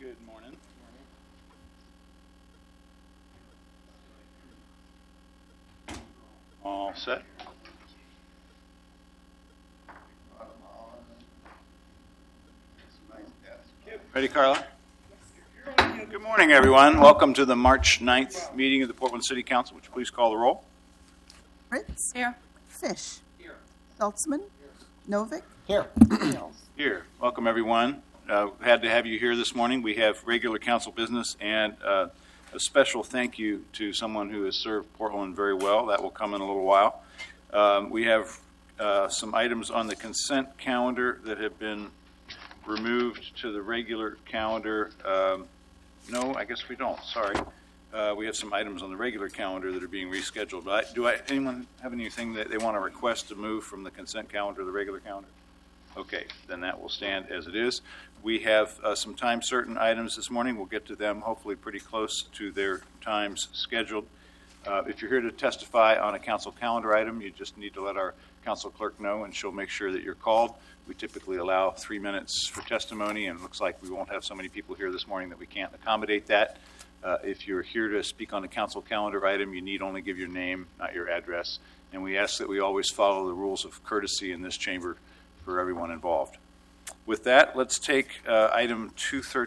Good morning. All set? Ready, Carla? Good morning, everyone. Welcome to the March 9th meeting of the Portland City Council. Would you please call the roll? Fritz. Here. Fish. Here. Saltzman. Novick. Here. Mills. Here. Welcome, everyone. Had to have you here this morning. We have regular council business and a special thank you to someone who has served Portland very well. That will come in a little while. We have some items on the consent calendar that have been removed to the regular calendar. No, I guess we don't. Sorry. We have some items on the regular calendar that are being rescheduled. But anyone have anything that they want to request to move from the consent calendar to the regular calendar? Okay, then that will stand as it is. We have some time certain items this morning. We'll get to them hopefully pretty close to their times scheduled. If you're here to testify on a council calendar item, you just need to let our council clerk know, and she'll make sure that you're called. We typically allow 3 minutes for testimony, and it looks like we won't have so many people here this morning that we can't accommodate that. If you're here to speak on a council calendar item, you need only give your name, not your address. And we ask that we always follow the rules of courtesy in this chamber for everyone involved. With that, let's take item 213.